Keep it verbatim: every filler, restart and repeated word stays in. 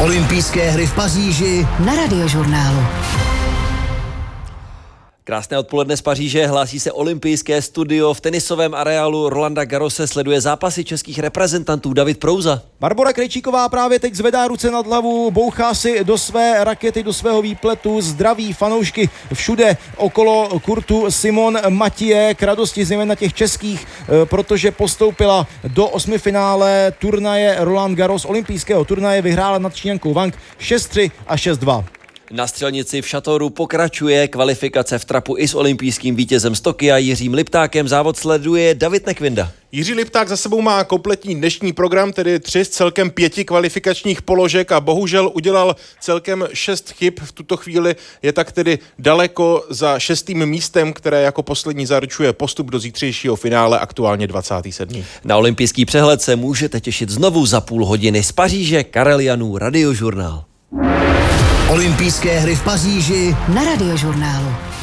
Olympijské hry v Paříži na Radiožurnálu. Krásné odpoledne z Paříže, hlásí se olympijské studio. V tenisovém areálu Rolanda Garrose sleduje zápasy českých reprezentantů David Prouza. Barbora Krejčíková právě teď zvedá ruce nad hlavu, bouchá si do své rakety, do svého výpletu, zdraví fanoušky všude okolo kurtu Simon Mathieu, k radosti zejména těch českých, protože postoupila do osmifinále turnaje Roland Garros, olympijského turnaje, vyhrála nad Číňankou Wang šest tři a šest dva. Na střelnici v Šatoru pokračuje kvalifikace v trapu i s olympijským vítězem z Tokia Jiřím Liptákem. Závod sleduje David Nekvinda. Jiří Lipták za sebou má kompletní dnešní program, tedy tři z celkem pěti kvalifikačních položek a bohužel udělal celkem šest chyb. V tuto chvíli je tak tedy daleko za šestým místem, které jako poslední zaručuje postup do zítřejšího finále, aktuálně dvacátého sedmého Na olympijský přehled se můžete těšit znovu za půl hodiny. Z Paříže Karel Janů, Radiožurnál. Olympijské hry v Paříži na Radiožurnálu.